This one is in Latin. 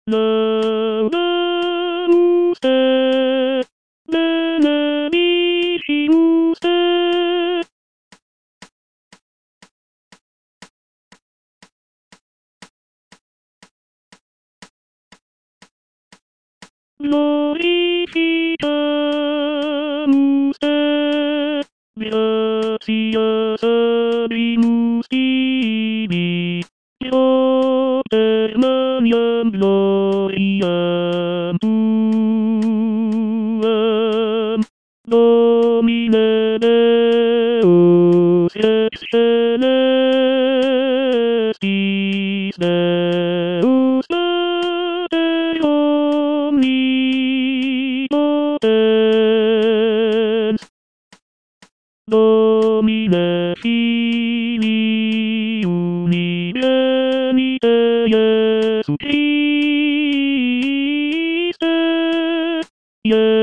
Laudate, benedicimus te. Glorificamus te. Gratias abrimus tibi. Propter maniam gloriam tuam. Domine Deus ex celestis Deus Pater omnipotens. Domine Filii unigenite Iesu Christe,